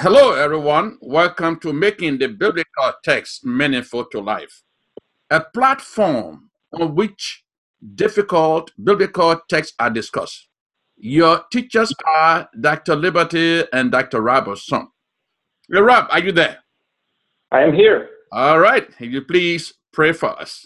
Hello, everyone. Welcome to Making the Biblical Text Meaningful to Life, a platform on which difficult biblical texts are discussed. Your teachers are Dr. Liberty and Dr. Robertson. Hey, Rob, are you there? I am here. All right. Will you please pray for us?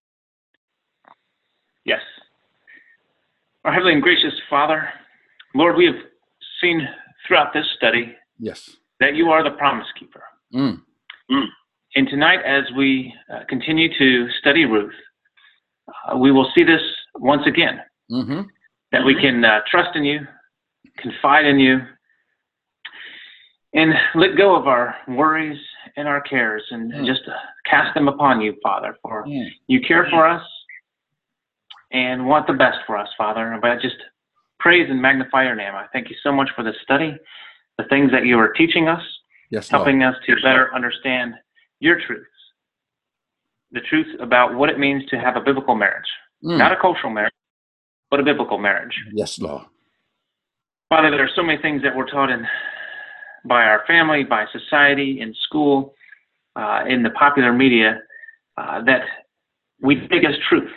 Yes. Our Heavenly and Gracious Father, Lord, we have seen throughout this study Yes. that you are the promise keeper. And tonight, as we continue to study Ruth, we will see this once again, that we can trust in you, confide in you, and let go of our worries and our cares and just cast them upon you, Father, for you care for us and want the best for us, Father. But I just praise and magnify your name. I thank you so much for this study, the things that you are teaching us, helping us to better understand your truths, the truth about what it means to have a biblical marriage, not a cultural marriage, but a biblical marriage. Yes, Lord. Father, there are so many things that we're taught by our family, by society, in school, in the popular media, that we take as truth.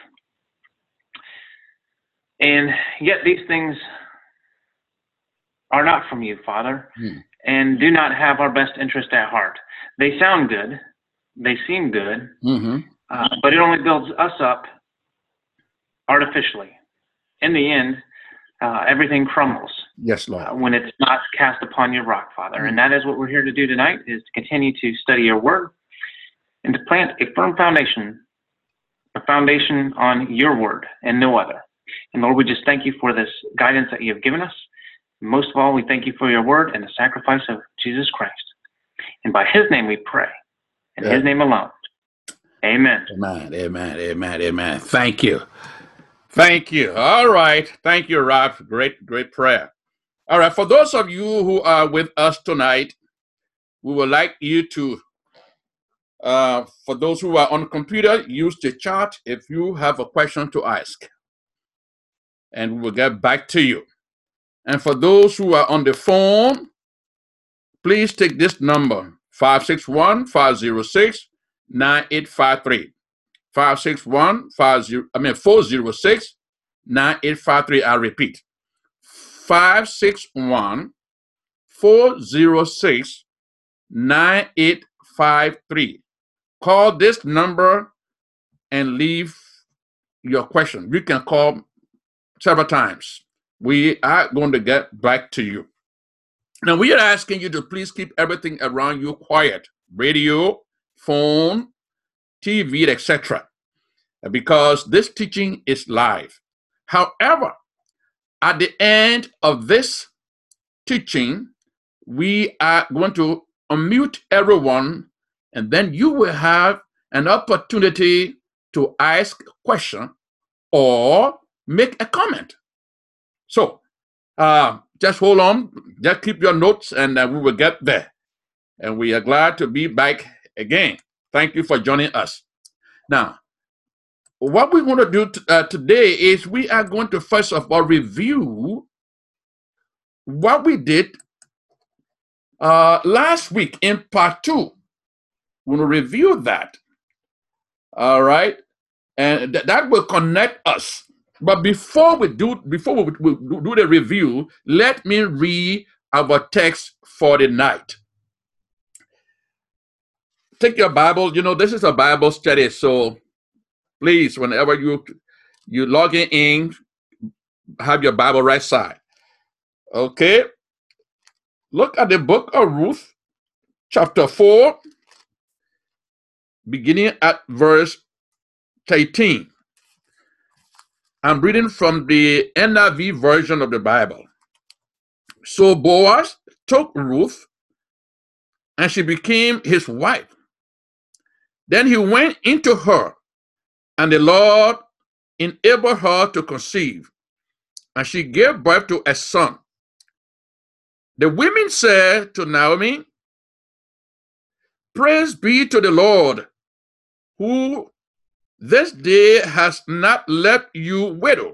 And yet these things are not from you, Father, and do not have our best interest at heart. They sound good, they seem good, but it only builds us up artificially. In the end, everything crumbles. Yes, Lord. When it's not cast upon your rock, Father. And that is what we're here to do tonight, is to continue to study your word and to plant a firm foundation, on your word and no other. And Lord, we just thank you for this guidance that you have given us. Most of all, we thank you for your word and the sacrifice of Jesus Christ. And by his name we pray. In his name alone. Amen. Amen, amen, amen, amen. Thank you. Thank you. All right. Thank you, Rob. Great prayer. All right. For those of you who are with us tonight, we would like you to, for those who are on the computer, use the chat if you have a question to ask. And we will get back to you. And for those who are on the phone, please take this number, 561-506-9853. 406-9853. I repeat, 561-406-9853. Call this number and leave your question. You can call several times. We are going to get back to you. Now, we are asking you to please keep everything around you quiet. Radio, phone, TV, etc. Because this teaching is live. However, at the end of this teaching, we are going to unmute everyone, and then you will have an opportunity to ask a question or make a comment. So, just hold on, just keep your notes, and we will get there. And we are glad to be back again. Thank you for joining us. Now, what we want to do today is we are going to first of all review what we did last week in part 2. We're going to review that. All right, and that will connect us. But before we do the review, let me read our text for the night. Take your Bible. You know, this is a Bible study, so please, whenever you log in, have your Bible right side. Okay. Look at the book of Ruth, chapter 4, beginning at verse 13. I'm reading from the NIV version of the Bible. So Boaz took Ruth, and she became his wife. Then he went into her, and the Lord enabled her to conceive, and she gave birth to a son. The women said to Naomi, "Praise be to the Lord, who this day has not left you widow,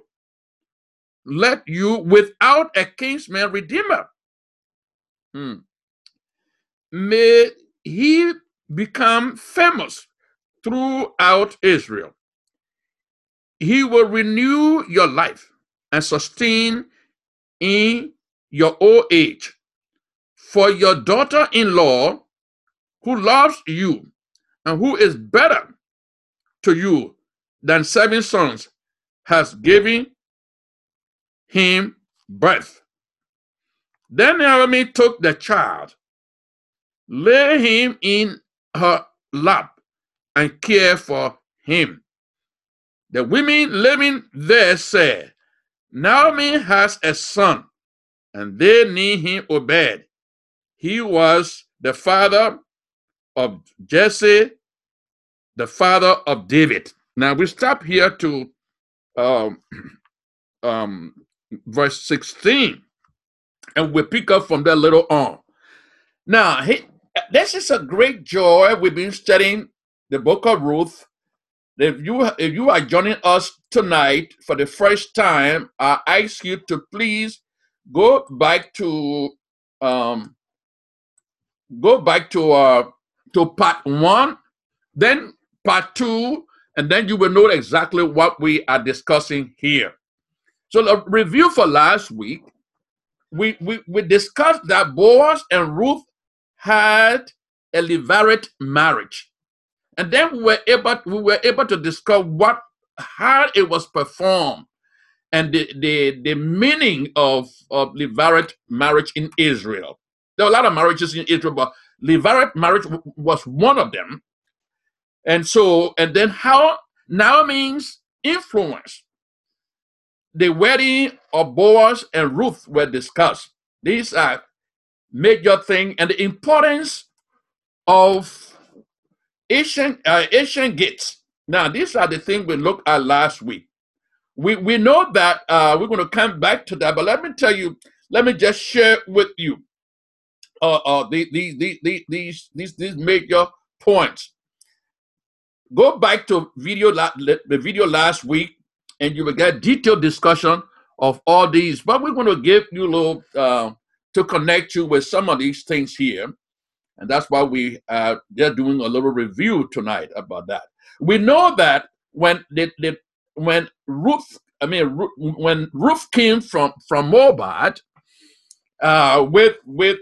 left you without a kinsman redeemer." may he become famous throughout Israel. He will renew your life and sustain in your old age. For your daughter-in-law, who loves you and who is better to you than 7 sons, has given him birth. Then Naomi took the child, laid him in her lap, and cared for him. The women living there said, Naomi has a son, and they named him Obed. He was the father of Jesse, the father of David. Now we stop here to verse 16, and we pick up from there later on. Now, this is a great joy. We've been studying the book of Ruth. If you are joining us tonight for the first time, I ask you to please go back to part 1, then part 2, and then you will know exactly what we are discussing here. So the review for last week, we discussed that Boaz and Ruth had a levirate marriage. And then we were able to discuss how it was performed and the meaning of levirate marriage in Israel. There are a lot of marriages in Israel, but levirate marriage was one of them. And then how Naomi's influence, the wedding of Boaz and Ruth were discussed. These are major things, and the importance of Asian gates. Now, these are the things we looked at last week. We know that we're going to come back to that, but let me just share with you these major points. Go back to the video last week, and you will get detailed discussion of all these. But we're going to give you a little to connect you with some of these things here. And that's why we are just doing a little review tonight about that. We know that when Ruth came from Moabit with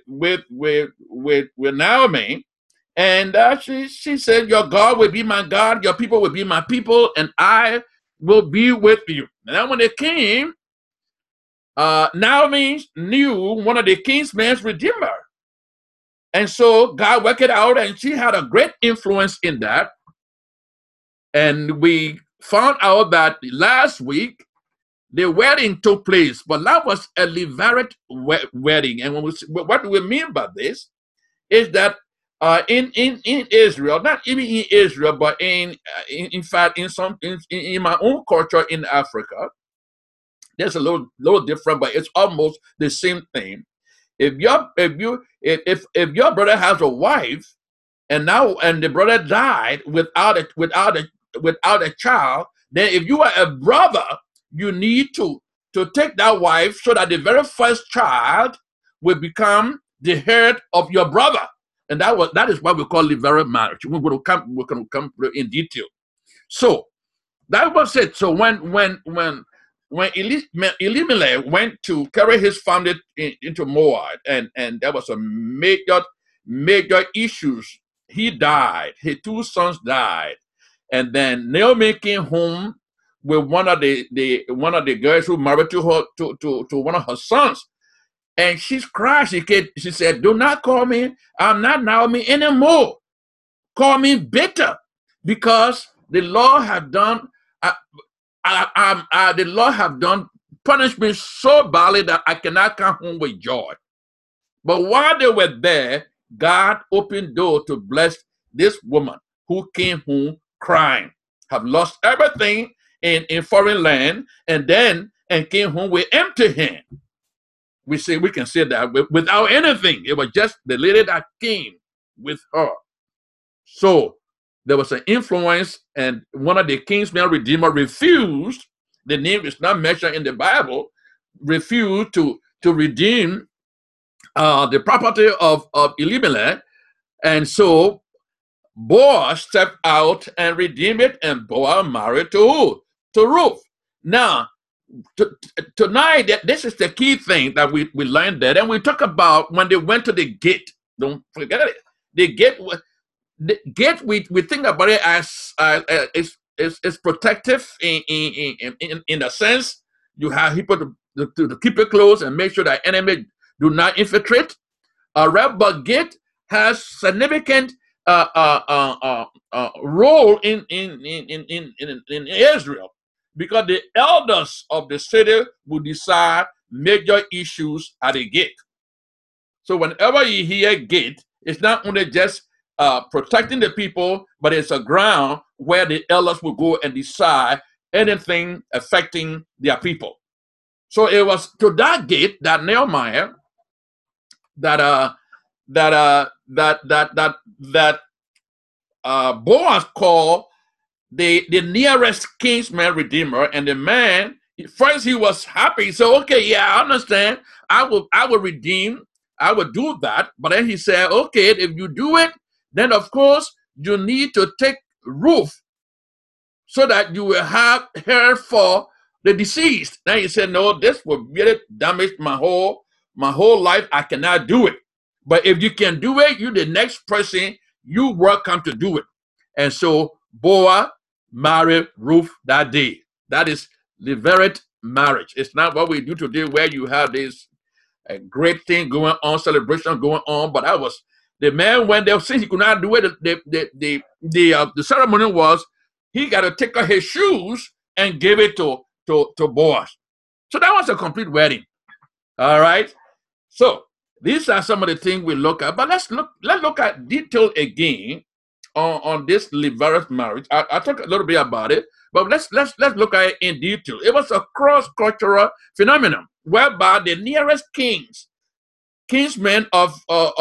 Naomi, and she said, "Your God will be my God, your people will be my people, and I will be with you." And then when they came, Naomi knew one of the king's men's redeemer. And so God worked it out, and she had a great influence in that. And we found out that last week, the wedding took place, but that was a levirate wedding. And what do we mean by this is that in Israel, not even in Israel, but in fact, in my own culture in Africa, there's a little different, but it's almost the same thing. If your brother has a wife, and the brother died without a child, then if you are a brother, you need to take that wife so that the very first child will become the head of your brother, and that is what we call levirate marriage. We're going to come in detail. So that was it. So when Elimelech went to carry his family into Moab, and there was a major issues. He died. His 2 sons died, and then Naomi came home with one of the girls who married to one of her sons, and she cried. She said, "Do not call me. I'm not Naomi anymore. Call me bitter, because the Lord have done." The Lord have done punished me so badly that I cannot come home with joy. But while they were there, God opened door to bless this woman who came home crying, have lost everything in foreign land, and came home with empty hand. We can say that without anything. It was just the lady that came with her. So there was an influence, and one of the king's men redeemer refused. The name is not mentioned in the Bible. Refused to redeem the property of Elimelech, And so Boaz stepped out and redeemed it, and Boaz married to who? To Ruth. Now, tonight, this is the key thing that we learned there. And we talk about when they went to the gate. Don't forget it. The gate, we think about it as it's protective in a sense. You have people to keep it closed and make sure that enemy do not infiltrate. But gate has significant role in Israel, because the elders of the city will decide major issues at a gate. So whenever you hear gate, it's not only just protecting the people, but it's a ground where the elders will go and decide anything affecting their people. So it was to that gate that Nehemiah, Boaz called the nearest kinsman redeemer. And the man, first he was happy. He said, okay, yeah, I understand. I will redeem. I will do that. But then he said, okay, if you do it, then of course you need to take Ruth so that you will have her for the deceased. Then he said, no, this will really damage my whole life. I cannot do it. But if you can do it, you're the next person, you welcome to do it. And so Boaz married Ruth that day. That is Levirate marriage. It's not what we do today where you have this great thing going on, celebration going on. But that was the man when they since he could not do it. The ceremony was he got to take off his shoes and give it to Boaz. So that was a complete wedding. All right. So these are some of the things we look at. But let's look at detail again on this Levirate marriage. I talked a little bit about it, but let's look at it in detail. It was a cross-cultural phenomenon whereby the nearest kinsmen of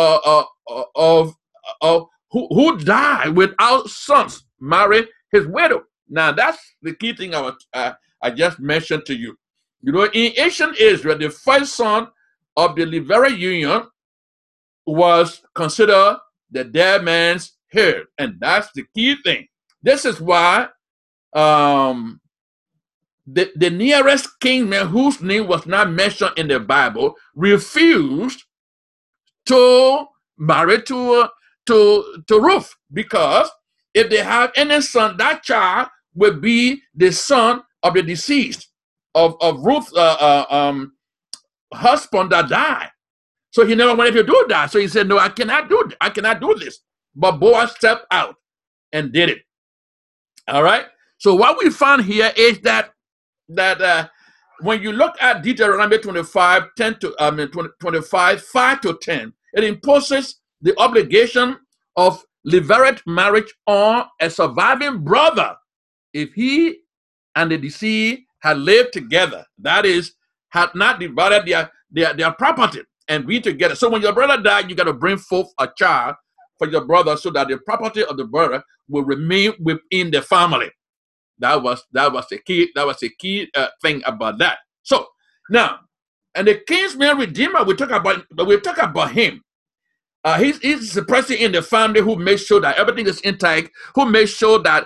who died without sons married his widow. Now that's the key thing I just mentioned to you. You know, in ancient Israel, the first son of the Levirate union was considered the dead man's heir, and that's the key thing. This is why the nearest kingman whose name was not mentioned in the Bible refused to marry to Ruth, because if they have any son, that child will be the son of the deceased of Ruth's husband that died. So he never wanted to do that. So he said, no, I cannot do this. But Boaz stepped out and did it. All right. So what we found here is that when you look at Deuteronomy 25, 25, 5 to 10, it imposes the obligation of Levirate marriage on a surviving brother if he and the deceased had lived together. That is, had not divided their property and be together. So when your brother died, you got to bring forth a child for your brother so that the property of the brother will remain within the family. That was the key thing about that. So now, and the kinsman redeemer, we talk about him. He's the person in the family who makes sure that everything is intact, who makes sure that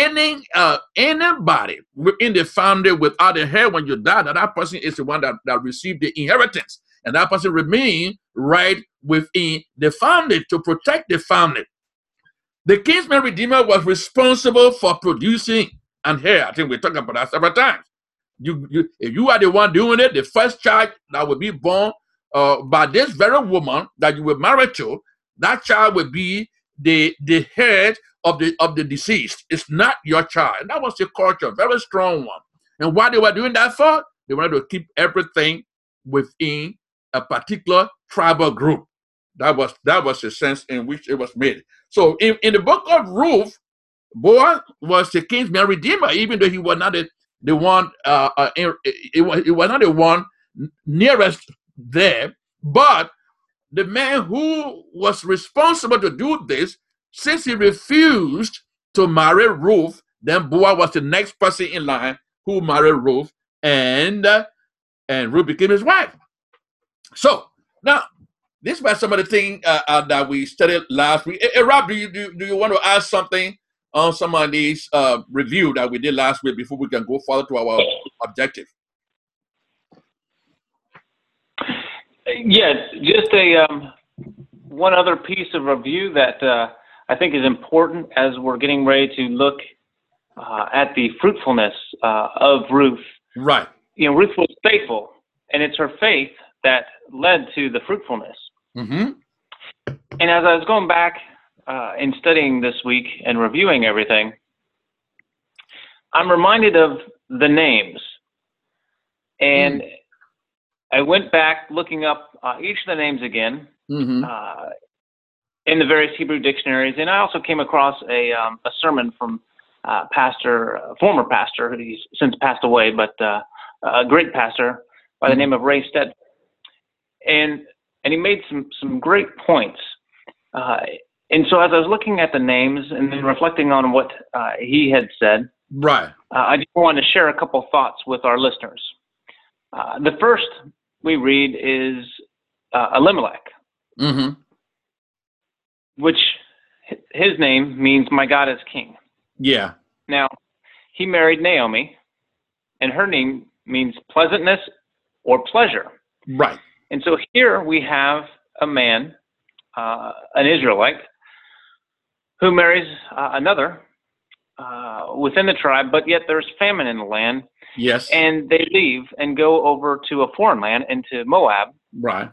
anybody within the family without a hair when you die, that person is the one that received the inheritance. And that person remains right within the family to protect the family. The kinsman redeemer was responsible for producing an heir. I think we talked about that several times. If you are the one doing it, the first child that will be born by this very woman that you were married to, that child will be the head of the deceased. It's not your child. And that was the culture, very strong one. And what they were doing that for? They wanted to keep everything within a particular tribal group. That was the sense in which it was made. So in the book of Ruth, Boaz was the kinsman redeemer, even though he was not the one. It was not the one nearest there, but the man who was responsible to do this, since he refused to marry Ruth, then Boaz was the next person in line who married Ruth, and Ruth became his wife. So now This was some of the things that we studied last week. Hey, Rob, do you want to add something on some of these review that we did last week before we can go further to our objective? Yes, just one other piece of review that I think is important as we're getting ready to look at the fruitfulness of Ruth. Right. Ruth was faithful, and it's her faith that led to the fruitfulness. Mm-hmm. And as I was going back and studying this week and reviewing everything, I'm reminded of the names. And I went back looking up each of the names again in the various Hebrew dictionaries, and I also came across a sermon from former pastor, who's since passed away, but a great pastor by the name of Ray Stead, and he made some great points. And so as I was looking at the names and then reflecting on what he had said, right, I just wanted to share a couple thoughts with our listeners. The first we read is Elimelech, which his name means "my God is King." Yeah. Now, he married Naomi, and her name means pleasantness or pleasure. Right. And so here we have a man, an Israelite, who marries another within the tribe, but yet there's famine in the land. Yes. And they leave and go over to a foreign land, into Moab. Right.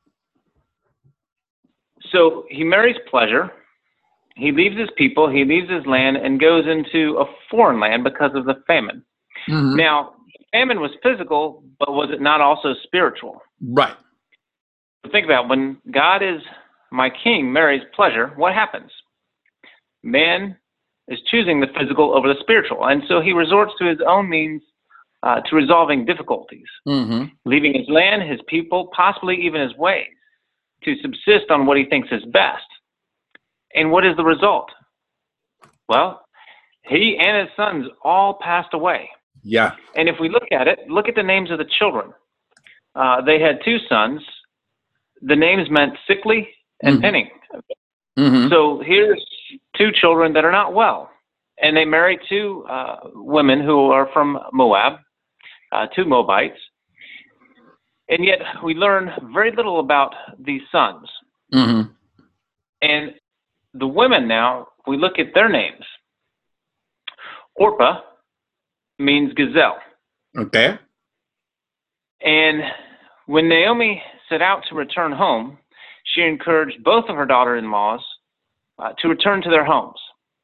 So he marries pleasure. He leaves his people, he leaves his land, and goes into a foreign land because of the famine. Now, famine was physical, but was it not also spiritual? Right. Think about it. When God is my king marries pleasure, what happens? Man is choosing the physical over the spiritual, and so he resorts to his own means to resolving difficulties, leaving his land, his people, possibly even his ways, to subsist on what he thinks is best. And what is the result? Well, he and his sons all passed away. Yeah. And if we look at it, look at the names of the children. They had two sons. The names meant sickly and pinning. So here's two children that are not well. And they marry two women who are from Moab, two Moabites. And yet we learn very little about these sons. And the women now, we look at their names. Orpah means gazelle. Okay. And when Naomi set out to return home, she encouraged both of her daughter-in-laws to return to their homes.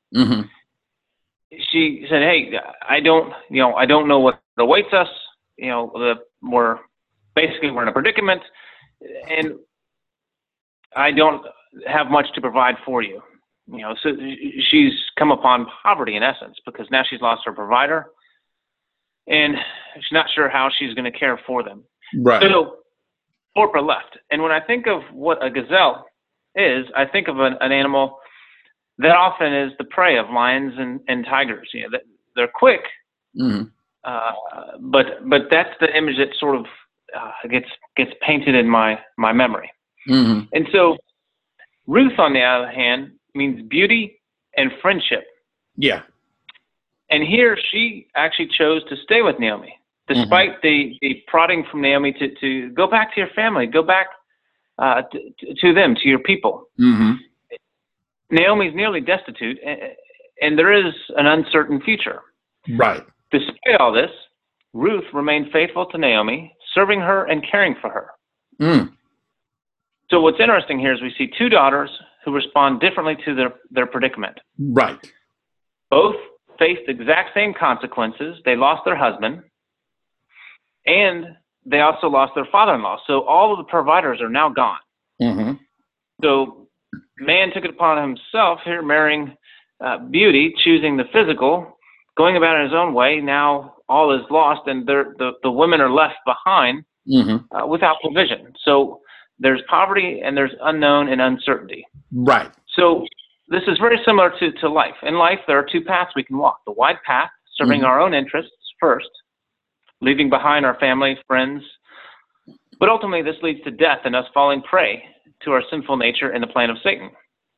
She said, "Hey, I don't know what awaits us. We're in a predicament, and I don't have much to provide for you." So she's come upon poverty in essence, because now she's lost her provider, and she's not sure how she's going to care for them. Right. So Orpah left. And when I think of what a gazelle is, I think of an animal that often is the prey of lions and tigers. They're quick, but that's the image that sort of gets painted in my memory. And so Ruth, on the other hand, means beauty and friendship. Yeah. And here she actually chose to stay with Naomi, despite the prodding from Naomi to go back to your family, go back to them, to your people. Naomi's nearly destitute, and there is an uncertain future. Right. Despite all this, Ruth remained faithful to Naomi, serving her and caring for her. So what's interesting here is we see two daughters who respond differently to their predicament. Right. Both faced the exact same consequences. They lost their husband, and they also lost their father-in-law. So all of the providers are now gone. So man took it upon himself here, marrying beauty, choosing the physical, going about it his own way. Now all is lost, and the women are left behind without provision. So there's poverty, and there's unknown and uncertainty. Right. So this is very similar to life. In life, there are two paths we can walk. The wide path, serving our own interests first, leaving behind our family, friends. But ultimately, this leads to death and us falling prey to our sinful nature and the plan of Satan.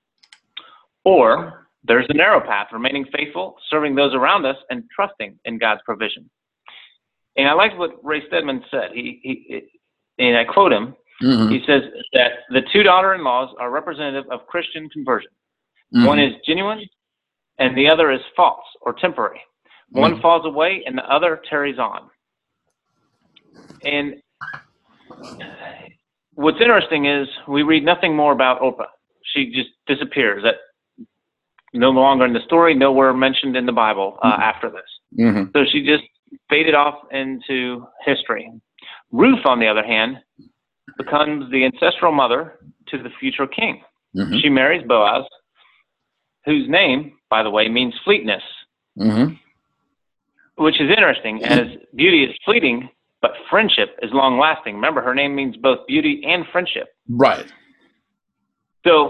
Or there's the narrow path, remaining faithful, serving those around us, and trusting in God's provision. And I like what Ray Stedman said. And I quote him. Mm-hmm. He says that the two daughter-in-laws are representative of Christian conversion. Mm-hmm. One is genuine, and the other is false or temporary. One mm-hmm. falls away, and the other tarries on. And what's interesting is we read nothing more about Orpah. She just disappears. That no longer in the story, nowhere mentioned in the Bible after this. Mm-hmm. So she just faded off into history. Ruth, on the other hand, becomes the ancestral mother to the future king. Mm-hmm. She marries Boaz, whose name, by the way, means fleetness, mm-hmm. which is interesting, as beauty is fleeting, but friendship is long-lasting. Remember, her name means both beauty and friendship. Right. So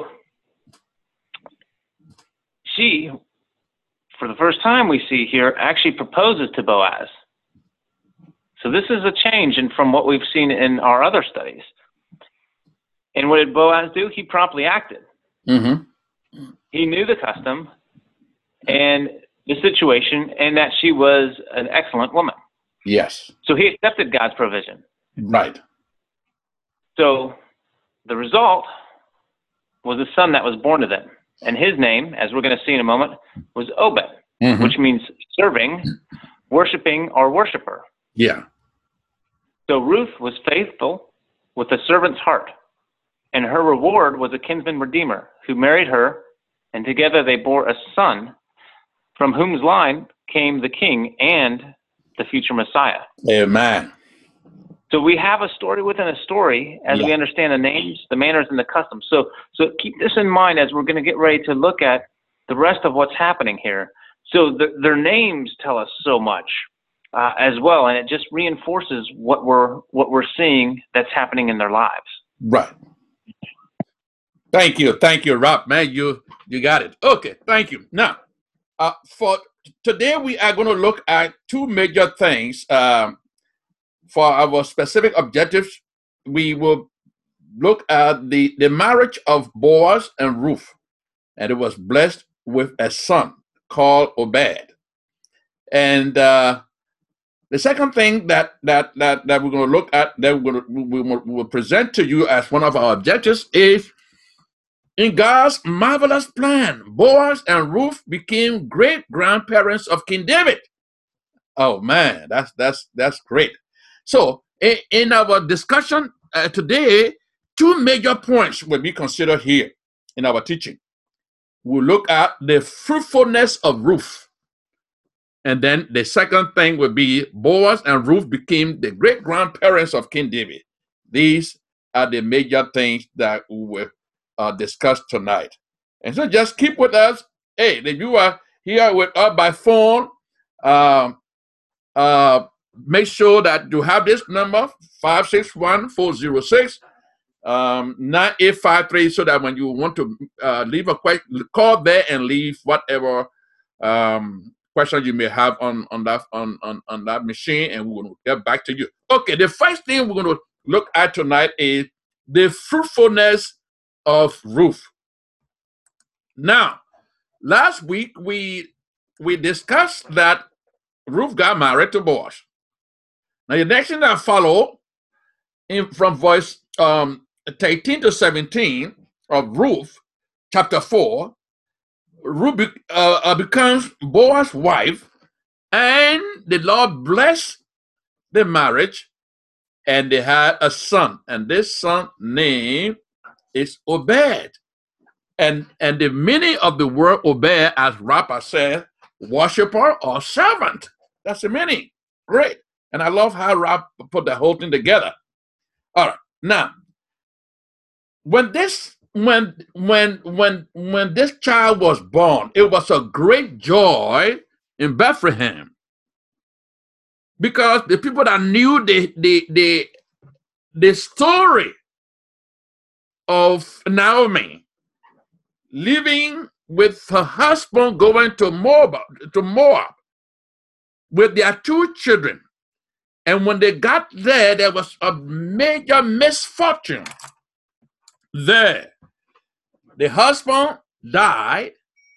she, for the first time we see here, actually proposes to Boaz. So this is a change from what we've seen in our other studies. And what did Boaz do? He promptly acted. Mm-hmm. He knew the custom and the situation, and that she was an excellent woman. Yes. So he accepted God's provision. Right. So the result was a son that was born to them. And his name, as we're going to see in a moment, was Obed, mm-hmm. which means serving, worshiping, or worshiper. Yeah. So Ruth was faithful with a servant's heart, and her reward was a kinsman redeemer who married her, and together they bore a son from whose line came the king and the future Messiah. Amen. So we have a story within a story as we understand the names, the manners, and the customs. So keep this in mind as we're going to get ready to look at the rest of what's happening here. So their names tell us so much as well, and it just reinforces what we're seeing that's happening in their lives. Right. Thank you, Rob. Man, you got it. Okay, thank you. Now, for today we are going to look at two major things. For our specific objectives, we will look at the marriage of Boaz and Ruth, and it was blessed with a son called Obed. And the second thing that we're going to look at, that we will present to you as one of our objectives, is in God's marvelous plan, Boaz and Ruth became great grandparents of King David. Oh man, that's great. So in our discussion today, two major points will be considered here in our teaching. We'll look at the fruitfulness of Ruth. And then the second thing will be Boaz and Ruth became the great grandparents of King David. These are the major things that we will discuss tonight. And so just keep with us. Hey, if you are here with us by phone, make sure that you have this number, 561-406-9853, so that when you want to leave a question, call there and leave whatever question you may have on that machine, and we're going to get back to you. Okay, the first thing we're going to look at tonight is the fruitfulness of Ruth. Now, last week we discussed that Ruth got married to Boaz. Now, the next thing that follow from verse 13 to 17 of Ruth, chapter 4, Ruth becomes Boaz's wife, and the Lord blessed the marriage, and they had a son, and this son name is Obed. And the meaning of the word Obed, as Rappa said, worshiper or servant. That's the meaning. Great. And I love how Rob put the whole thing together. All right. Now, when this child was born, it was a great joy in Bethlehem, because the people that knew the story of Naomi living with her husband going to Moab with their two children. And when they got there, there was a major misfortune. there. The husband died.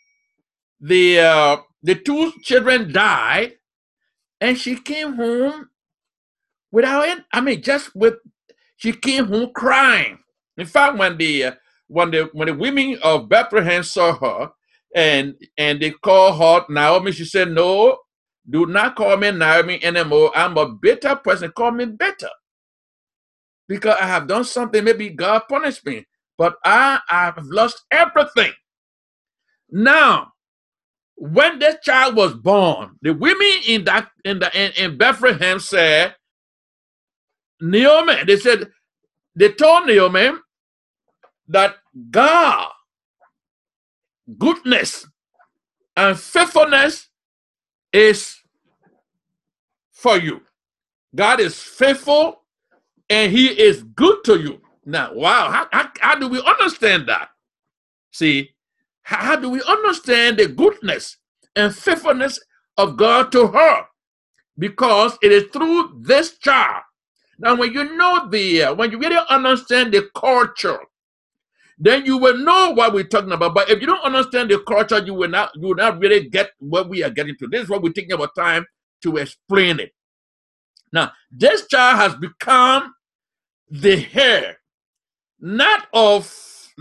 The two children died, and she came home without it. I mean, she came home crying. In fact, when the women of Bethlehem saw her, and they called her Naomi, she said, "No, do not call me Naomi anymore. I'm a bitter person. Call me bitter, because I have done something. Maybe God punished me, but I have lost everything." Now, when this child was born, the women in Bethlehem said, Naomi, they told Naomi that God, goodness and faithfulness is for you. God is faithful and he is good to you. Now, wow, how do we understand that? See, how do we understand the goodness and faithfulness of God to her? Because it is through this child. Now, when you know when you really understand the culture, then you will know what we're talking about. But if you don't understand the culture, you will not really get what we are getting to. This is what we're taking our time to explain it. Now, this child has become the heir, not of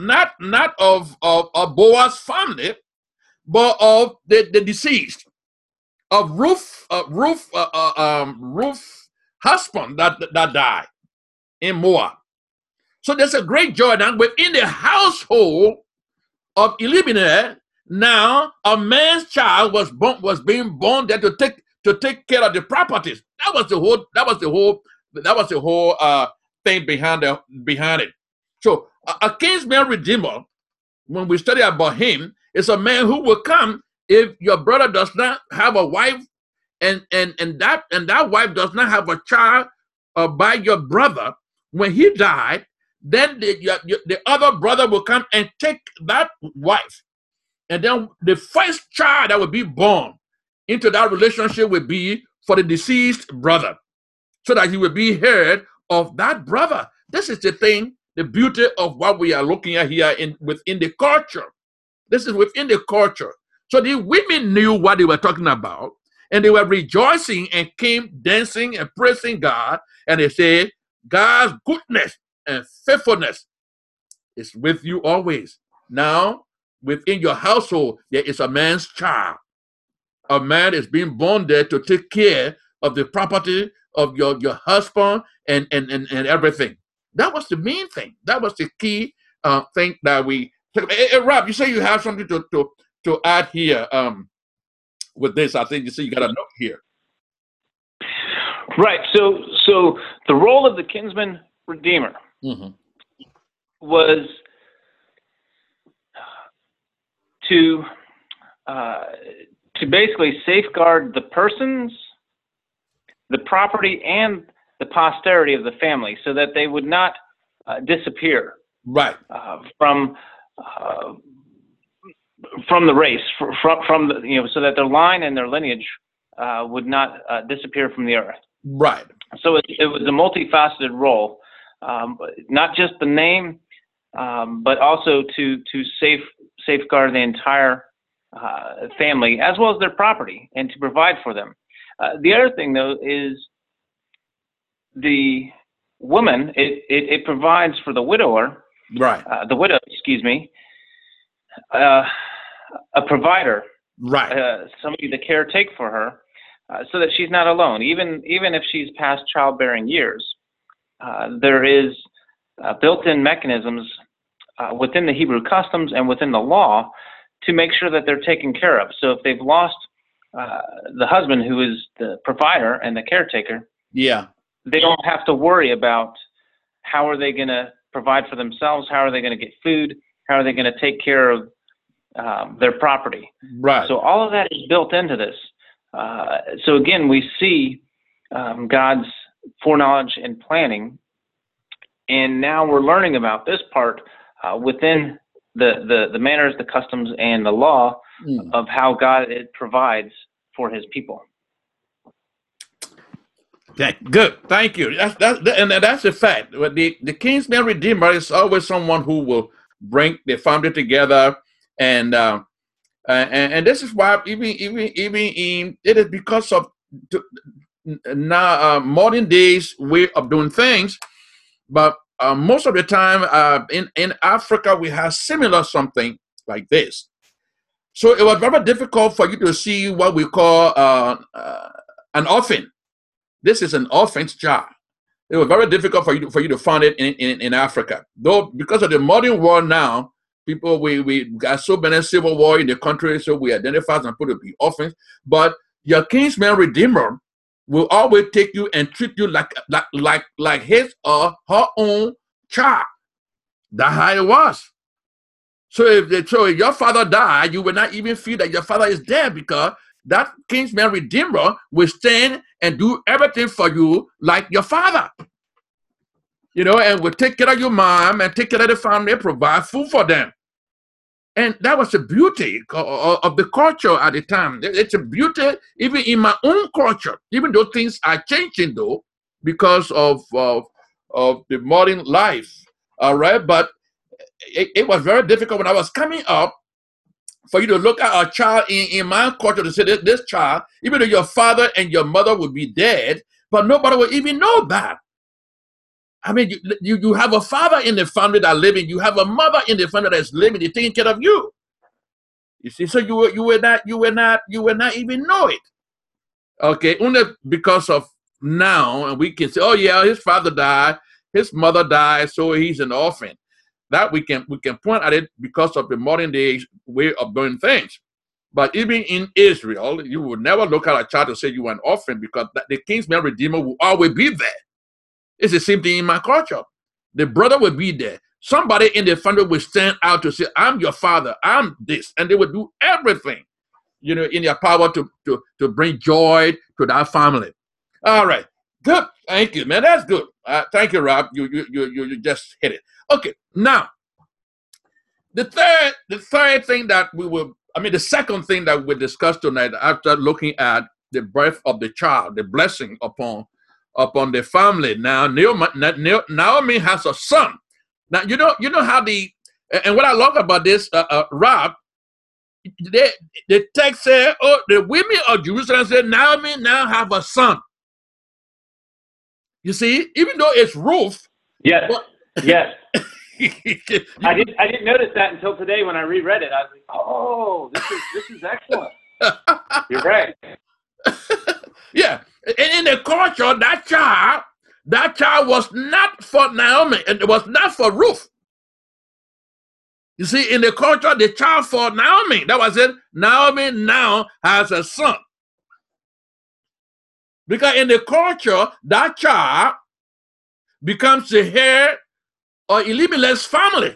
Boaz's family, but of the deceased, of Ruth's husband that died in Moab. So there's a great joy now within the household of Elimelech. Now a man's child was being born there to take care of the properties. That was the whole thing behind it. So a kinsman redeemer, when we study about him, is a man who will come if your brother does not have a wife, and that wife does not have a child by your brother. When he died, then the other brother will come and take that wife, and then the first child that will be born into that relationship will be for the deceased brother, so that he will be heir of that brother. This is the thing, the beauty of what we are looking at here within the culture. This is within the culture. So the women knew what they were talking about, and they were rejoicing and came dancing and praising God, and they said, God's goodness and faithfulness is with you always. Now, within your household, there is a man's child. A man is being born there to take care of the property of your husband and everything. That was the main thing. That was the key thing that we. Hey, Rob, you say you have something to add here with this. I think you say you got a note here. Right. So the role of the kinsman redeemer was to basically safeguard the persons, the property, and the posterity of the family, so that they would not disappear. Right. From the race, from the, so that their line and their lineage would not disappear from the earth. Right. So it was a multifaceted role, not just the name, but also to safeguard the entire family as well as their property, and to provide for them. The other thing, though, is the woman. It provides for the widower. Right. The widow, excuse me. A provider. Right. Somebody to caretake for her, so that she's not alone. Even if she's past childbearing years, there is built-in mechanisms within the Hebrew customs and within the law to make sure that they're taken care of. So if they've lost the husband, who is the provider and the caretaker, they don't have to worry about how are they going to provide for themselves, how are they going to get food, how are they going to take care of their property. Right. So all of that is built into this. So again, we see God's foreknowledge and planning, and now we're learning about this part within the manners, the customs, and the law of how God provides for his people. Okay, good. Thank you. That's a fact. The Kingsman Redeemer is always someone who will bring the family together, and and this is why even in it is because of now modern days way of doing things, but most of the time in Africa we have similar something like this. So it was very difficult for you to see what we call an orphan. This is an orphan's child. It was very difficult for you to find it in Africa. Though because of the modern world now, people we got so many civil war in the country, so we identify some people to be orphans. But your Kingsman Redeemer will always take you and treat you like his or her own child. That's how it was. So if your father died, you will not even feel that your father is dead, because that Kingsman Redeemer will stand and do everything for you like your father. You know, and will take care of your mom and take care of the family, provide food for them. And that was the beauty of the culture at the time. It's a beauty even in my own culture, even though things are changing though because of the modern life. All right, but it was very difficult when I was coming up for you to look at a child in my culture to say that this child, even though your father and your mother would be dead, but nobody would even know that. I mean, you have a father in the family that living, you have a mother in the family that's living, they're taking care of you. You see, so you will not even know it. Okay, only because of now, and we can say, oh yeah, his father died, his mother died, so he's an orphan. That we can point at it because of the modern day way of doing things. But even in Israel, you will never look at a child and say you are an orphan, because the Kingsman Redeemer will always be there. It's the same thing in my culture. The brother will be there. Somebody in the family will stand out to say, I'm your father, I'm this. And they will do everything, you know, in their power to bring joy to that family. All right. Good. Thank you, man. That's good. Thank you, Rob. You just hit it. Okay. Now, the third thing that the second thing that we discussed tonight, after looking at the birth of the child, the blessing upon the family. Now, Naomi has a son. Now, you know how and what I love about this, Rob, the text said, oh, the women of Jerusalem said, Naomi now have a son. You see, even though it's Ruth. Yes, yes. I didn't notice that until today when I reread it. I was like, oh, this is excellent. You're right. Yeah. And in the culture, that child was not for Naomi, and it was not for Ruth. You see, in the culture, the child for Naomi, that was it. Naomi now has a son. Because in the culture, that child becomes the heir of Elimelech's family.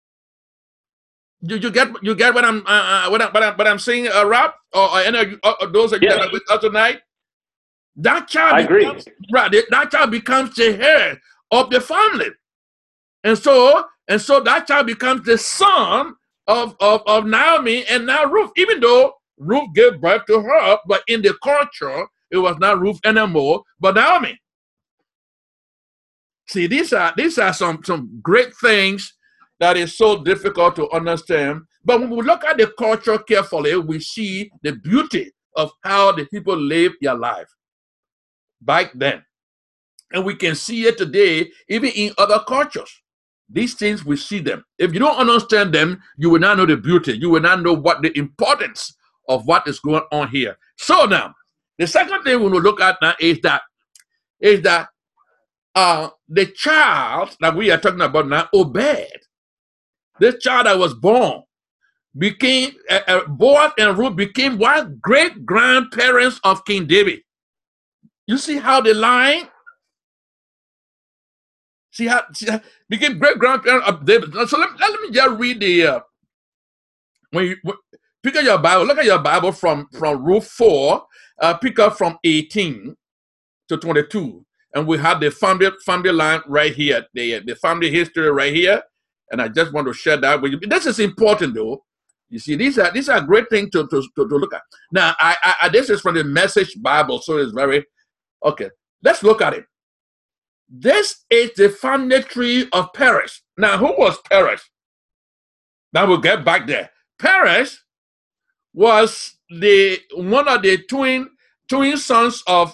You get what I'm saying, Rob, or any of those of you that are with us tonight? That child that child becomes the heir of the family. And so that child becomes the son of Naomi and now Ruth, even though Ruth gave birth to her, but in the culture, it was not Ruth anymore, but Naomi. See, these are some great things that is so difficult to understand. But when we look at the culture carefully, we see the beauty of how the people live their life back then. And we can see it today, even in other cultures. These things, we see them. If you don't understand them, you will not know the beauty. You will not know what the importance of what is going on here. So now, the second thing we will look at now is that the child that we are talking about now, Obed, this child that was born, became, Boaz and Ruth became what? Great-grandparents of King David. You see how the line? See how became great-grandparents of David. So let me just read the, when you pick up your Bible, look at your Bible from Ruth 4, pick up from 18 to 22. And we have the family line right here, the family history right here. And I just want to share that with you. This is important though. You see, these are great things to look at. Now, I this is from the Message Bible, so it's very okay. Let's look at it. This is the family tree of Perez. Now, who was Perez? Now we'll get back there. Perez was one of the twin sons of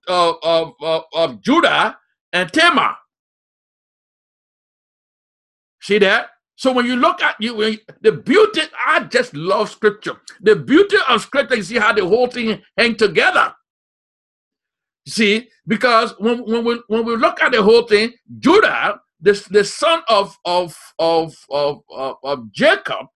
Judah and Tamar. See that? So when you look at the beauty, I just love scripture. The beauty of scripture, you see how the whole thing hangs together. See, because when we look at the whole thing, Judah, the son of Jacob,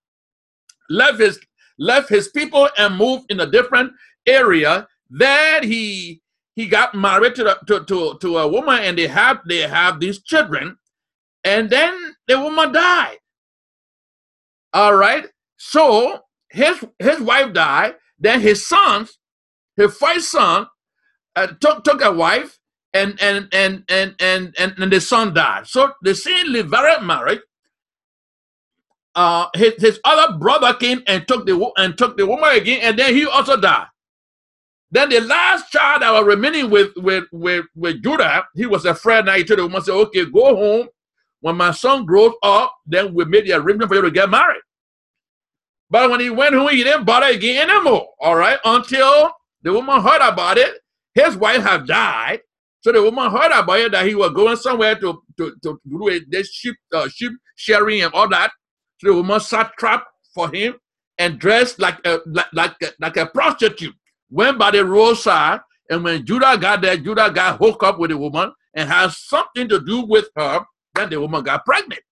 left his people and moved in a different area. Then he got married to a woman, and they have these children, and then the woman died. All right, so his wife died. Then his first son, took a wife, and the son died. So the same Levirate marriage. His other brother came and took the woman again, and then he also died. Then the last child that was remaining with Judah, he was afraid. Now he told the woman, "Say, okay, go home. When my son grows up, then we made the arrangement for you to get married." But when he went home, he didn't bother again anymore. All right, until the woman heard about it. His wife had died, so the woman heard about it that he was going somewhere to do this sheep shearing and all that. So the woman sat trap for him and dressed like a prostitute. Went by the roadside, and when Judah got there, Judah got hooked up with the woman and had something to do with her. Then the woman got pregnant.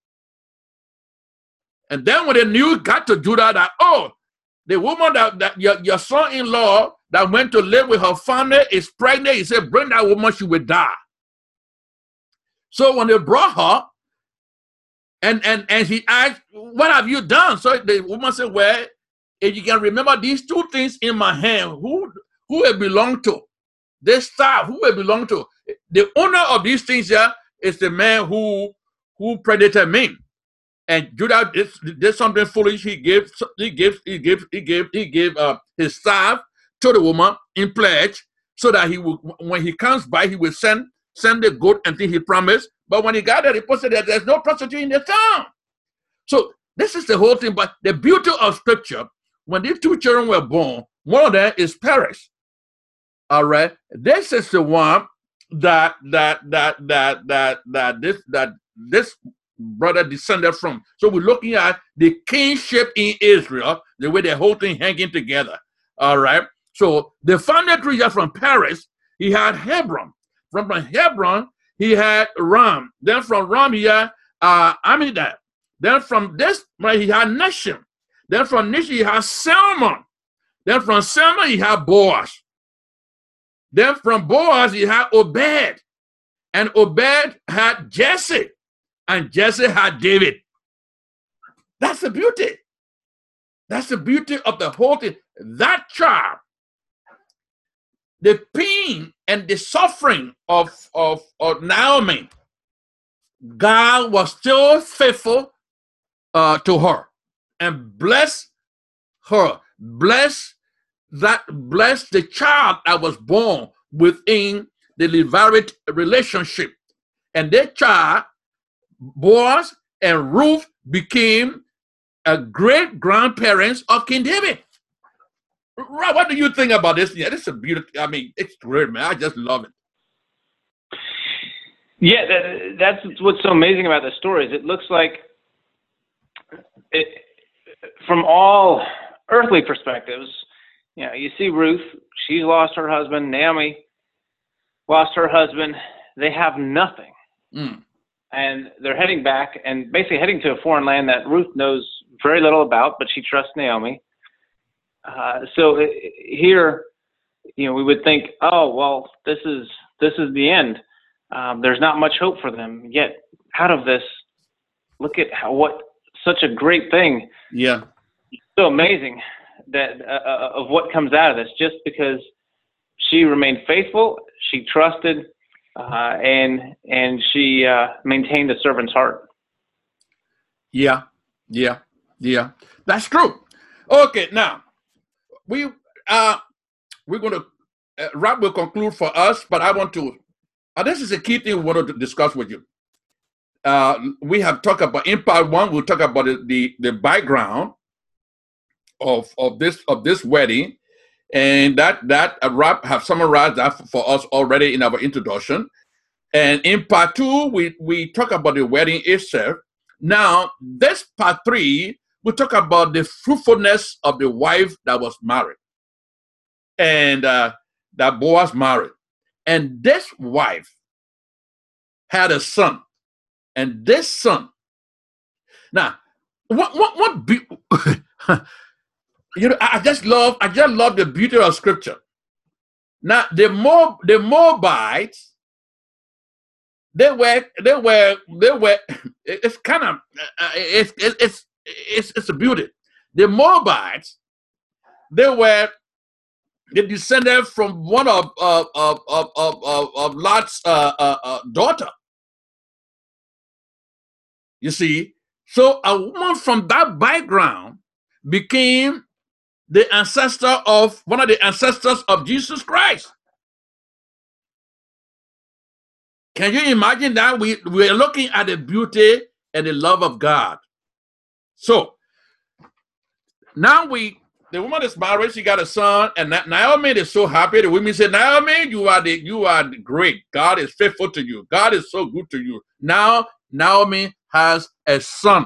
And then when the news got to Judah that, oh, the woman that your son-in-law that went to live with her family is pregnant, he said, bring that woman, she will die. So when they brought her, and he asked, what have you done? So the woman said, well, if you can remember these two things in my hand, who it belong to? This staff, who it belong to? The owner of these things here is the man who predated me. And Judah did something foolish. He gave his staff to the woman in pledge, so that he will, when he comes by, he will send the goat until he promised. But when he got there, he posted that there's no prostitute in the town. So this is the whole thing. But the beauty of scripture, when these two children were born, one of them is Perez. All right, this is the one that this brother descended from. So we're looking at the kingship in Israel, the way the whole thing hanging together. All right. So the family tree is from Perez. He had Hebron. From Hebron, he had Ram. Then from Ram, he had Amminadab. Then from this, he had Nashim. Then from Nashim, he had Salmon. Then from Salmon, he had Boaz. Then from Boaz, he had Obed. And Obed had Jesse. And Jesse had David. That's the beauty. That's the beauty of the whole thing. That child, the pain and the suffering of Naomi, God was still faithful to her and bless her. Bless the child that was born within the Levirate relationship. And that child, Boaz and Ruth, became a great grandparents of King David. What do you think about this? Yeah, this is a beautiful. I mean, it's great, man. I just love it. Yeah, that's what's so amazing about the story. Is it looks like it, from all earthly perspectives. You know, you see Ruth. She's lost her husband. Naomi lost her husband. They have nothing. And they're heading back and basically heading to a foreign land that Ruth knows very little about, but she trusts Naomi. So here, you know, we would think, oh, well, this is the end. There's not much hope for them. Yet out of this, look at what such a great thing. Yeah. So amazing that of what comes out of this, just because she remained faithful, she trusted, and she maintained the servant's heart. Yeah. That's true. Okay, now we're going to Rob will conclude for us, but I want to this is a key thing we wanted to discuss with you. We have talked about, in part one, we'll talk about the background of this wedding, and that Rob have summarized that for us already in our introduction. And in part two, we talk about the wedding itself. Now, this part three, we talk about the fruitfulness of the wife that was married, and that Boaz married. And this wife had a son, and this son. Now, I just love the beauty of Scripture. Now, the Moabites, they were. It's kind of it's a beauty. The Moabites, they were the descendant from one of Lot's daughter. You see, so a woman from that background became the ancestor of one of the ancestors of Jesus Christ. Can you imagine that? We're looking at the beauty and the love of God. So now the woman is married, she got a son, and Naomi is so happy. The women say, Naomi, you are great. God is faithful to you. God is so good to you. Now Naomi has a son.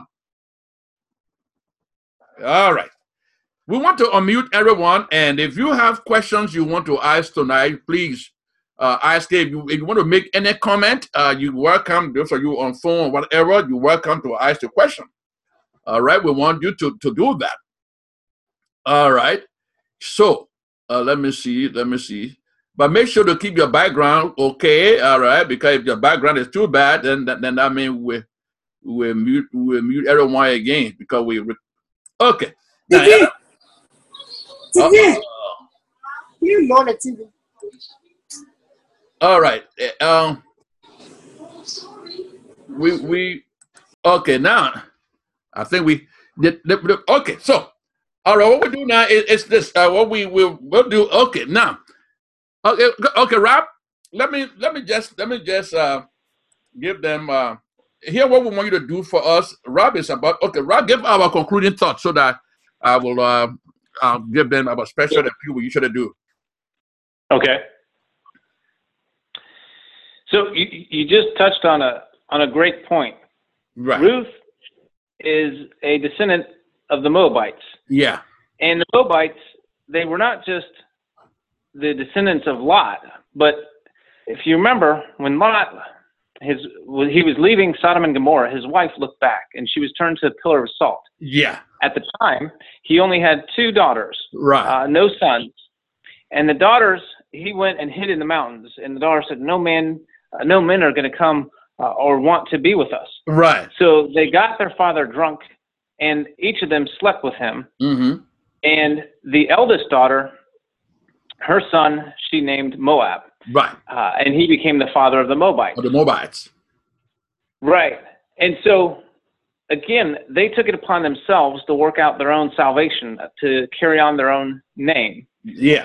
All right. We want to unmute everyone, and if you have questions you want to ask tonight, please ask it. If you want to make any comment, you're welcome. Those of you on phone or whatever, you're welcome to ask the question. All right, we want you to do that. All right. So let me see. But make sure to keep your background okay. All right, because if your background is too bad, then that means we mute everyone again because we okay. Now, TV. You know the TV. All right. We okay now. I think we okay. So, all right. What we do now is this. What we'll do. Okay, now. Okay, Rob. Let me just give them here what we want you to do for us. Rob is about okay. Rob, give our concluding thoughts so that I will give them about special that people usually do. Okay. So you just touched on a great point. Right. Ruth is a descendant of the Moabites. Yeah. And the Moabites, they were not just the descendants of Lot, but if you remember, when Lot he was leaving Sodom and Gomorrah, his wife looked back and she was turned to a pillar of salt. Yeah. At the time, he only had 2 daughters, right? No sons. And the daughters, he went and hid in the mountains. And the daughter said, no men are going to come or want to be with us. Right. So they got their father drunk, and each of them slept with him. Mm-hmm. And the eldest daughter, her son, she named Moab. Right. And he became the father of the Moabites. Of the Moabites. Right. And so, again, they took it upon themselves to work out their own salvation, to carry on their own name. Yeah.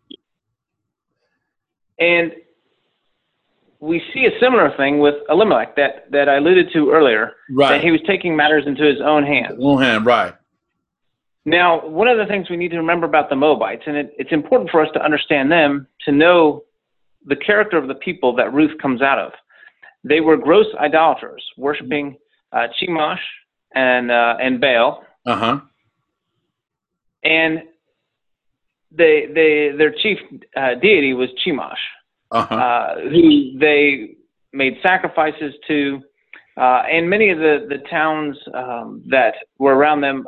And we see a similar thing with Elimelech that I alluded to earlier. Right. That he was taking matters into his own hands. Own hand, right. Now, one of the things we need to remember about the Moabites, and it's important for us to understand them, to know the character of the people that Ruth comes out of. They were gross idolaters, worshiping Chemosh and Baal. Uh-huh. And their chief deity was Chemosh, who they made sacrifices to, and many of the towns that were around them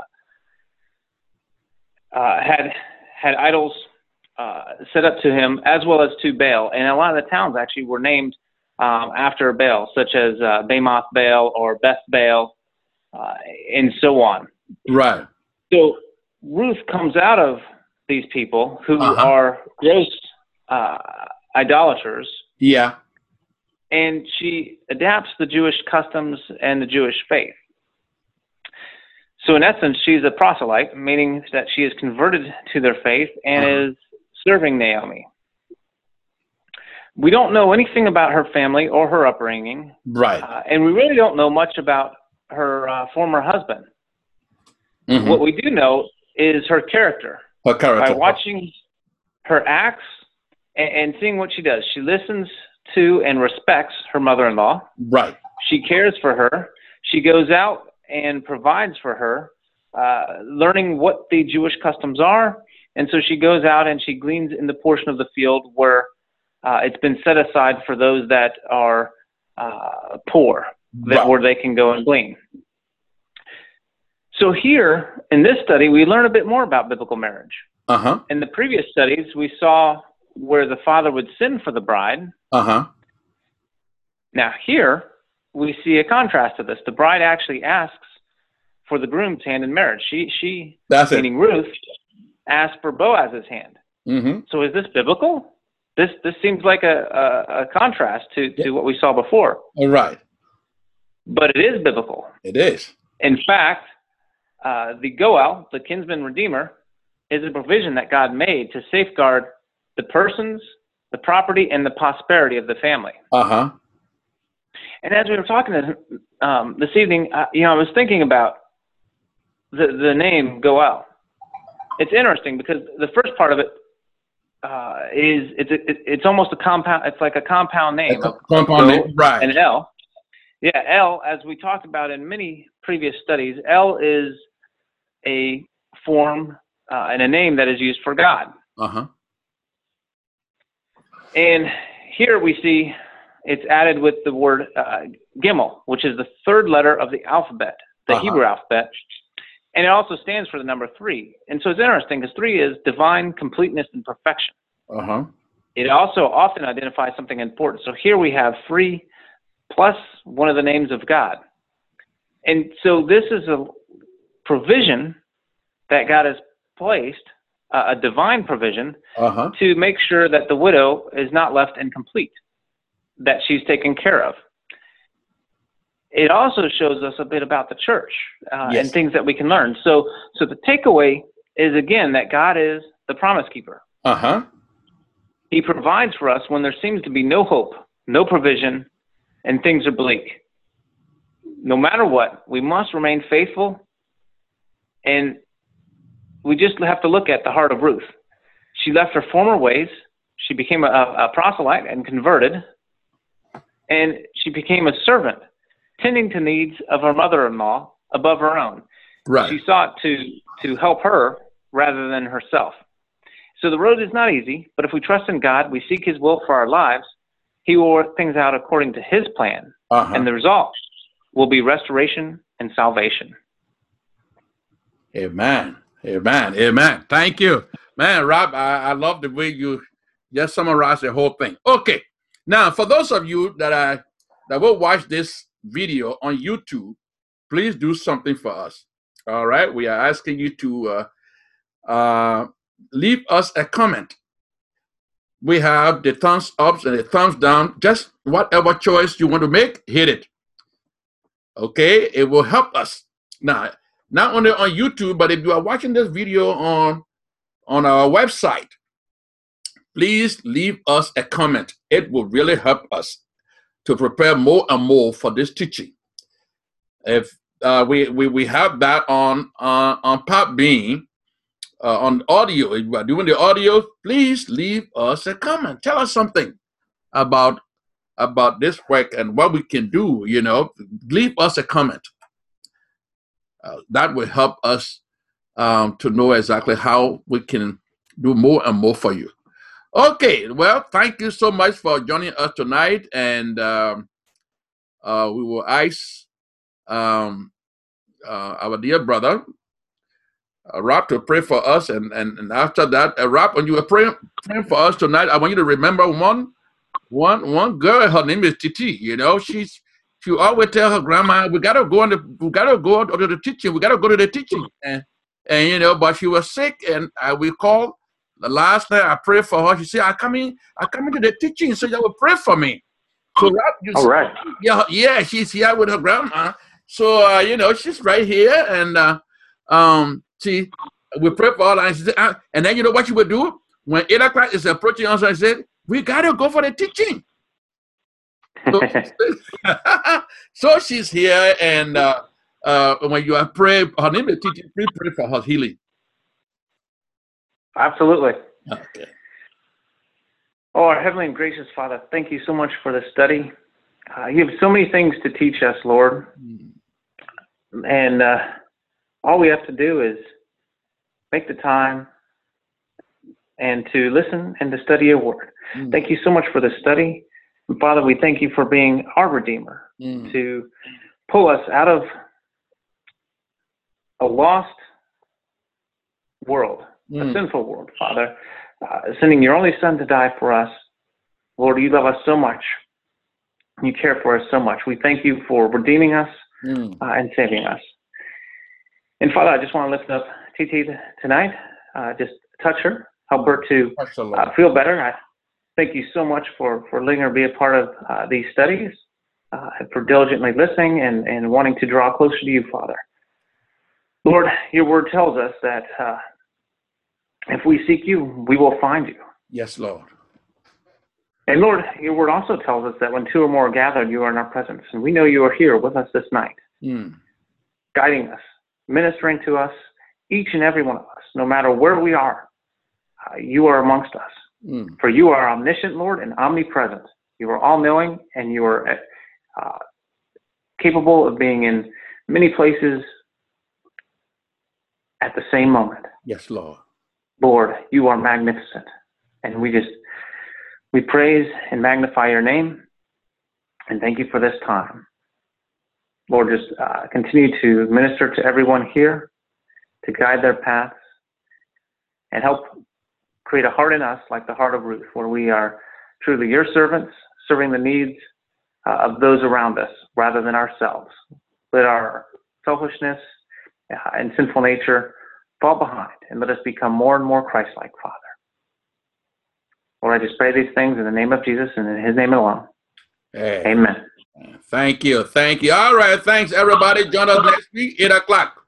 had idols set up to him, as well as to Baal. And a lot of the towns actually were named after Baal, such as Bamoth Baal or Beth Baal, and so on. Right. So Ruth comes out of these people who are gross idolaters. Yeah. And she adapts the Jewish customs and the Jewish faith. So in essence, she's a proselyte, meaning that she is converted to their faith and is serving Naomi. We don't know anything about her family or her upbringing. Right. And we really don't know much about her former husband. Mm-hmm. What we do know is her character. Her character. By watching her acts and seeing what she does. She listens to and respects her mother-in-law. Right. She cares for her. She goes out and provides for her, learning what the Jewish customs are. And so she goes out and she gleans in the portion of the field where it's been set aside for those that are poor, where they can go and glean. So here in this study, we learn a bit more about biblical marriage. Uh-huh. In the previous studies, we saw where the father would sin for the bride. Uh-huh. Now here, we see a contrast to this. The bride actually asks for the groom's hand in marriage. She meaning Ruth, asked for Boaz's hand. Mm-hmm. So is this biblical? This seems like a contrast to what we saw before. All right. But it is biblical. It is. In fact, the Goel, the kinsman redeemer, is a provision that God made to safeguard the persons, the property, and the prosperity of the family. Uh-huh. And as we were talking this evening, I was thinking about the name Goel. It's interesting because the first part of it it's almost a compound. It's like a compound name. Compound name, right? And El. Yeah, El, as we talked about in many previous studies, El is a form and a name that is used for God. Uh-huh. And here we see it's added with the word Gimel, which is the third letter of the alphabet, the Hebrew alphabet. And it also stands for the number 3. And so it's interesting because 3 is divine completeness and perfection. Uh-huh. It also often identifies something important. So here we have 3 plus one of the names of God. And so this is a provision that God has placed, a divine provision, to make sure that the widow is not left incomplete, that she's taken care of. It also shows us a bit about the church and things that we can learn. So the takeaway is, again, that God is the promise keeper. Uh-huh. He provides for us when there seems to be no hope, no provision, and things are bleak. No matter what, we must remain faithful, and we just have to look at the heart of Ruth. She left her former ways. She became a proselyte and converted, and she became a servant, tending to needs of her mother-in-law above her own. Right. She sought to help her rather than herself. So the road is not easy, but if we trust in God, we seek His will for our lives, He will work things out according to His plan, and the result will be restoration and salvation. Amen. Amen. Amen. Thank you. Man, Rob, I love the way you just summarized the whole thing. Okay. Now, for those of you that will watch this video on YouTube, please do something for us. All right. We are asking you to leave us a comment. We have the thumbs up and the thumbs down. Just whatever choice you want to make, hit it. Okay. It will help us. Now, not only on YouTube, but if you are watching this video on our website, please leave us a comment. It will really help us to prepare more and more for this teaching. If we have that on Podbean, on audio, if you are doing the audio, please leave us a comment. Tell us something about this work and what we can do. Leave us a comment. That will help us to know exactly how we can do more and more for you. Okay, well, thank you so much for joining us tonight, and we will ask our dear brother Rob to pray for us, and after that, Rob, when you were praying for us tonight, I want you to remember one girl. Her name is Titi. She always tell her grandma, we gotta go to the teaching. We gotta go to the teaching, and but she was sick, and we called. The last night I prayed for her. She said, I come into the teaching, so you will pray for me. So all right. Yeah, she's here with her grandma. So she's right here, and we pray for her, and she said, and then you know what she would do when 8 o'clock is approaching us. I said, we got to go for the teaching. So she's here, and when you are praying, her name is teaching, pray for her healing. Absolutely. Okay. Oh, our Heavenly and Gracious Father, thank you so much for the study. You have so many things to teach us, Lord. And all we have to do is make the time and to listen and to study your word. Thank you so much for the study. And Father, we thank you for being our Redeemer, to pull us out of a lost world, a sinful world, Father, sending your only Son to die for us. Lord, you love us so much. You care for us so much. We thank you for redeeming us and saving us. And Father, I just want to lift up TT tonight. Just touch her, help her to feel better. I thank you so much for letting her be a part of these studies, for diligently listening and wanting to draw closer to you, Father. Lord, your word tells us that if we seek you, we will find you. Yes, Lord. And Lord, your word also tells us that when two or more are gathered, you are in our presence. And we know you are here with us this night, guiding us, ministering to us, each and every one of us, no matter where we are. You are amongst us. For you are omniscient, Lord, and omnipresent. You are all-knowing, and you are capable of being in many places at the same moment. Yes, Lord. Lord, you are magnificent. And we praise and magnify your name, and thank you for this time. Lord, just continue to minister to everyone here, to guide their paths, and help create a heart in us like the heart of Ruth, where we are truly your servants, serving the needs of those around us rather than ourselves. Let our selfishness and sinful nature fall behind, and let us become more and more Christ-like, Father. Lord, I just pray these things in the name of Jesus and in his name alone. Hey. Amen. Thank you. Thank you. All right. Thanks, everybody. Join us next week, 8 o'clock.